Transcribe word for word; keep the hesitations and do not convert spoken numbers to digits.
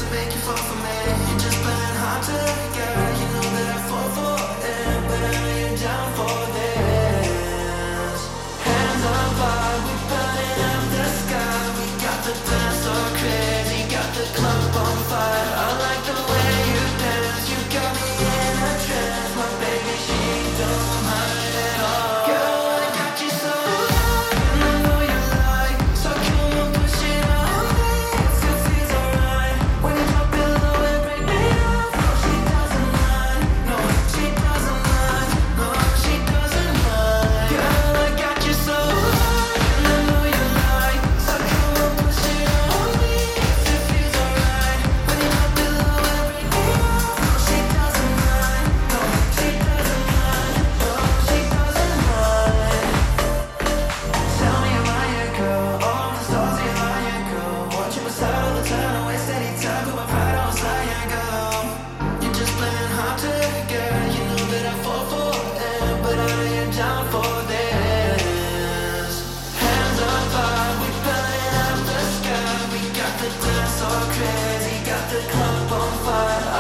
make you fall for me. You're just playing hard to get. You know that I fall for it, but I know you're down for this. Hands on fire, we burning up the sky. We got the dance so crazy, got the club on fire. I like the way you dance, you got me in a trance. My baby, she don't mind at all. Girl, I got you so high, and I know you like. So come on, push it on me. If it feels alright, when you drop it low and break me off. No, she doesn't mind. No, she doesn't mind. No, she doesn't mind. Girl, I got you so high, and I know you like. So come on, push it on me. If it feels alright, when you drop it low and break me off. No, she doesn't mind. No, she doesn't mind. No, she doesn't mind. Tell me why you go, all the stars you why you go. Watch you beside all the time, don't waste any time. Put my pride on side, you go. You're just playing hard to get. You know that I fall for it, but I know you're down for this. Hands on fire, we burning up the sky. We got the dance so crazy, got the club on fire.